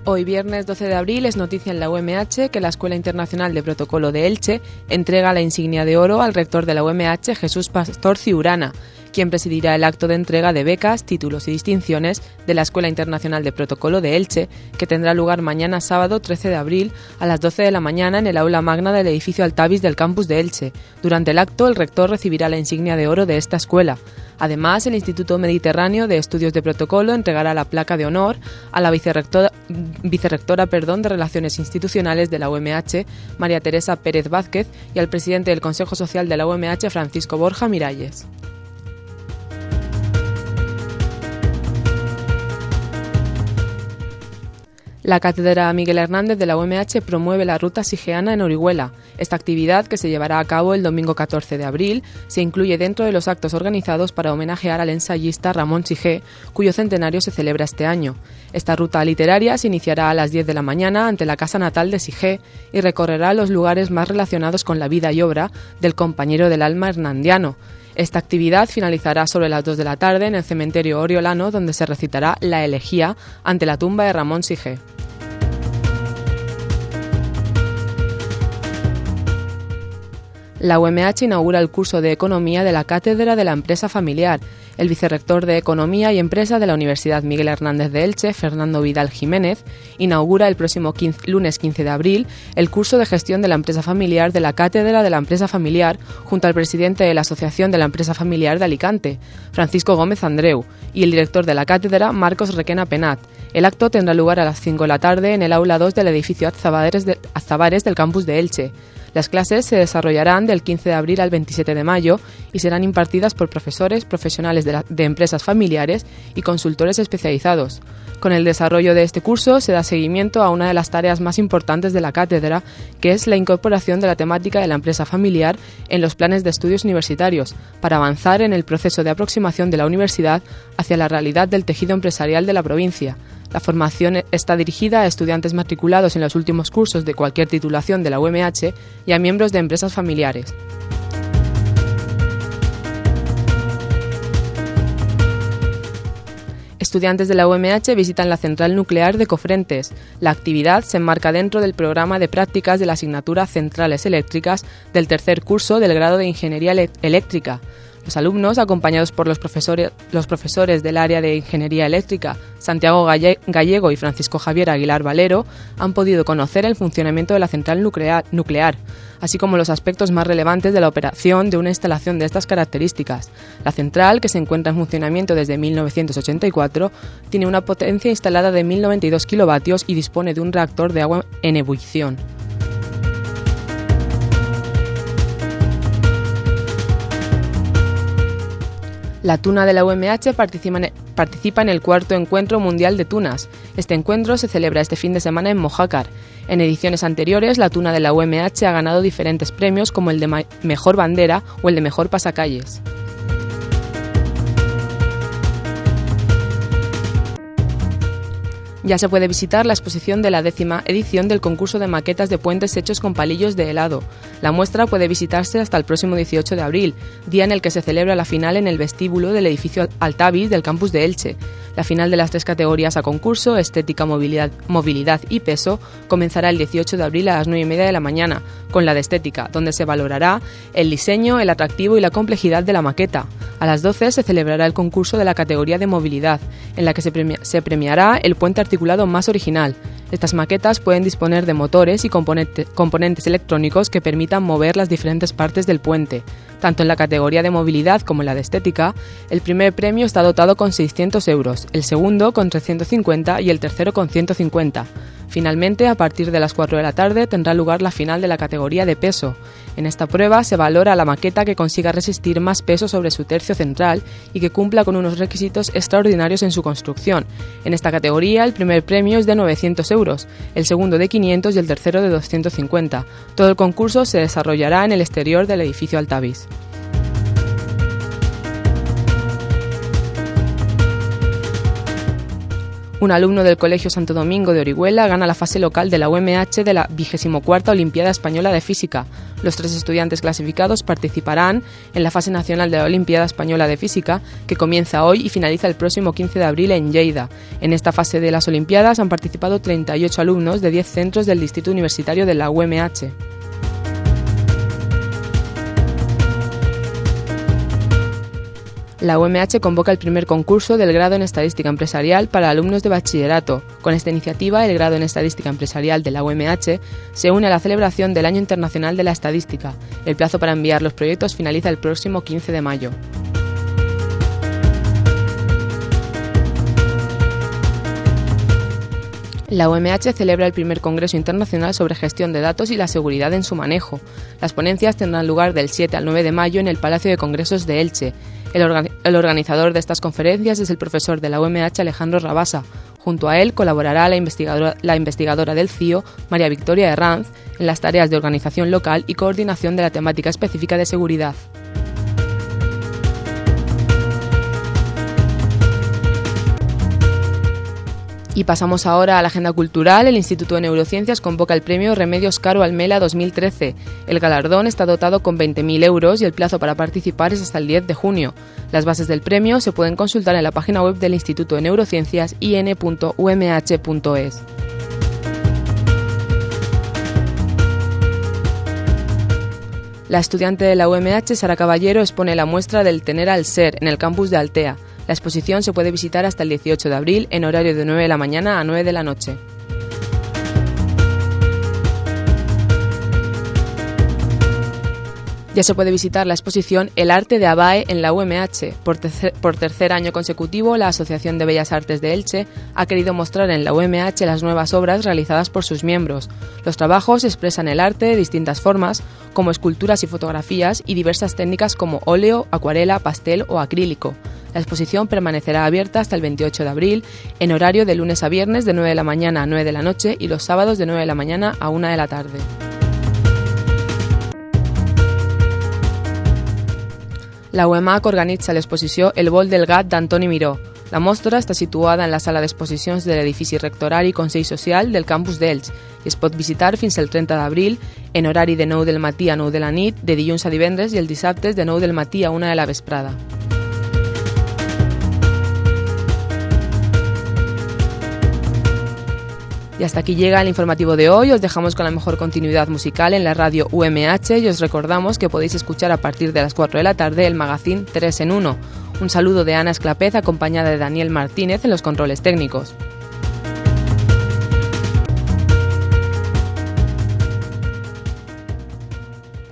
Hoy, viernes 12 de abril, es noticia en la UMH que la Escuela Internacional de Protocolo de Elche entrega la insignia de oro al rector de la UMH, Jesús Pastor Ciurana, quien presidirá el acto de entrega de becas, títulos y distinciones de la Escuela Internacional de Protocolo de Elche, que tendrá lugar mañana sábado 13 de abril a las 12 de la mañana en el aula magna del edificio Altavis del campus de Elche. Durante el acto, el rector recibirá la insignia de oro de esta escuela. Además, el Instituto Mediterráneo de Estudios de Protocolo entregará la placa de honor a la vicerrectora de Relaciones Institucionales de la UMH, María Teresa Pérez Vázquez, y al presidente del Consejo Social de la UMH, Francisco Borja Miralles. La Cátedra Miguel Hernández de la UMH promueve la Ruta Sigeana en Orihuela. Esta actividad, que se llevará a cabo el domingo 14 de abril, se incluye dentro de los actos organizados para homenajear al ensayista Ramón Sigé, cuyo centenario se celebra este año. Esta ruta literaria se iniciará a las 10 de la mañana ante la casa natal de Sigé y recorrerá los lugares más relacionados con la vida y obra del compañero del alma hernandiano. Esta actividad finalizará sobre las 2 de la tarde en el cementerio oriolano, donde se recitará la elegía ante la tumba de Ramón Sigé. La UMH inaugura el curso de Economía de la Cátedra de la Empresa Familiar. El vicerrector de Economía y Empresa de la Universidad Miguel Hernández de Elche, Fernando Vidal Jiménez, inaugura el próximo lunes 15 de abril el curso de Gestión de la Empresa Familiar de la Cátedra de la Empresa Familiar junto al presidente de la Asociación de la Empresa Familiar de Alicante, Francisco Gómez Andreu, y el director de la cátedra, Marcos Requena Penat. El acto tendrá lugar a las 5 de la tarde en el aula 2 del edificio Azabares del campus de Elche. Las clases se desarrollarán del 15 de abril al 27 de mayo y serán impartidas por profesores, profesionales de empresas familiares y consultores especializados. Con el desarrollo de este curso se da seguimiento a una de las tareas más importantes de la cátedra, que es la incorporación de la temática de la empresa familiar en los planes de estudios universitarios, para avanzar en el proceso de aproximación de la universidad hacia la realidad del tejido empresarial de la provincia. La formación está dirigida a estudiantes matriculados en los últimos cursos de cualquier titulación de la UMH y a miembros de empresas familiares. Estudiantes de la UMH visitan la central nuclear de Cofrentes. La actividad se enmarca dentro del programa de prácticas de la asignatura Centrales Eléctricas del tercer curso del grado de Ingeniería Eléctrica. Los alumnos, acompañados por los profesores del área de Ingeniería Eléctrica, Santiago Gallego y Francisco Javier Aguilar Valero, han podido conocer el funcionamiento de la central nuclear, así como los aspectos más relevantes de la operación de una instalación de estas características. La central, que se encuentra en funcionamiento desde 1984, tiene una potencia instalada de 1092 kilovatios y dispone de un reactor de agua en ebullición. La tuna de la UMH participa en el cuarto Encuentro Mundial de Tunas. Este encuentro se celebra este fin de semana en Mojácar. En ediciones anteriores, la tuna de la UMH ha ganado diferentes premios como el de Mejor Bandera o el de Mejor Pasacalles. Ya se puede visitar la exposición de la 10ª edición del concurso de maquetas de puentes hechos con palillos de helado. La muestra puede visitarse hasta el próximo 18 de abril, día en el que se celebra la final en el vestíbulo del edificio Altavis del campus de Elche. La final de las 3 categorías a concurso, estética, movilidad y peso, comenzará el 18 de abril a las 9:30 de la mañana, con la de estética, donde se valorará el diseño, el atractivo y la complejidad de la maqueta. A las 12 se celebrará el concurso de la categoría de movilidad, en la que se premiará el puente articulado más original. Estas maquetas pueden disponer de motores y componentes electrónicos que permitan mover las diferentes partes del puente. Tanto en la categoría de movilidad como en la de estética, el primer premio está dotado con 600 euros, el segundo con 350 y el tercero con 150. Finalmente, a partir de las 4 de la tarde tendrá lugar la final de la categoría de peso. En esta prueba se valora la maqueta que consiga resistir más peso sobre su tercio central y que cumpla con unos requisitos extraordinarios en su construcción. En esta categoría el primer premio es de 900 euros, el segundo de 500 y el tercero de 250. Todo el concurso se desarrollará en el exterior del edificio Altavis. Un alumno del Colegio Santo Domingo de Orihuela gana la fase local de la UMH de la 24ª Olimpiada Española de Física. Los 3 estudiantes clasificados participarán en la fase nacional de la Olimpiada Española de Física, que comienza hoy y finaliza el próximo 15 de abril en Lleida. En esta fase de las Olimpiadas han participado 38 alumnos de 10 centros del Distrito Universitario de la UMH. La UMH convoca el primer concurso del grado en Estadística Empresarial para alumnos de bachillerato. Con esta iniciativa, el grado en Estadística Empresarial de la UMH se une a la celebración del Año Internacional de la Estadística. El plazo para enviar los proyectos finaliza el próximo 15 de mayo. La UMH celebra el primer Congreso Internacional sobre Gestión de Datos y la Seguridad en su manejo. Las ponencias tendrán lugar del 7 al 9 de mayo en el Palacio de Congresos de Elche. El organizador de estas conferencias es el profesor de la UMH Alejandro Rabasa. Junto a él colaborará la investigadora del CIO, María Victoria Herranz, en las tareas de organización local y coordinación de la temática específica de seguridad. Y pasamos ahora a la agenda cultural. El Instituto de Neurociencias convoca el premio Remedios Caro Almela 2013. El galardón está dotado con 20.000 euros y el plazo para participar es hasta el 10 de junio. Las bases del premio se pueden consultar en la página web del Instituto de Neurociencias in.umh.es. La estudiante de la UMH, Sara Caballero, expone la muestra del Tener al Ser en el campus de Altea. La exposición se puede visitar hasta el 18 de abril en horario de 9 de la mañana a 9 de la noche. Ya se puede visitar la exposición El arte de Abae en la UMH. Por tercer año consecutivo, la Asociación de Bellas Artes de Elche ha querido mostrar en la UMH las nuevas obras realizadas por sus miembros. Los trabajos expresan el arte de distintas formas, como esculturas y fotografías, y diversas técnicas como óleo, acuarela, pastel o acrílico. La exposición permanecerá abierta hasta el 28 de abril, en horario de lunes a viernes de 9 de la mañana a 9 de la noche y los sábados de 9 de la mañana a 1 de la tarde. La UEMAC organitza l'exposició El vol del gat d'Antoni Miró. La mostra està situada en la sala d'exposicions de l'edifici rectoral i Consell Social del campus d'Elx i es pot visitar fins el 30 d'abril en horari de 9 del matí a 9 de la nit, de dilluns a divendres i els dissabtes de 9 del matí a 1 de la vesprada. Y hasta aquí llega el informativo de hoy. Os dejamos con la mejor continuidad musical en la radio UMH y os recordamos que podéis escuchar a partir de las 4 de la tarde el magazine 3 en 1. Un saludo de Ana Esclapez acompañada de Daniel Martínez en los controles técnicos.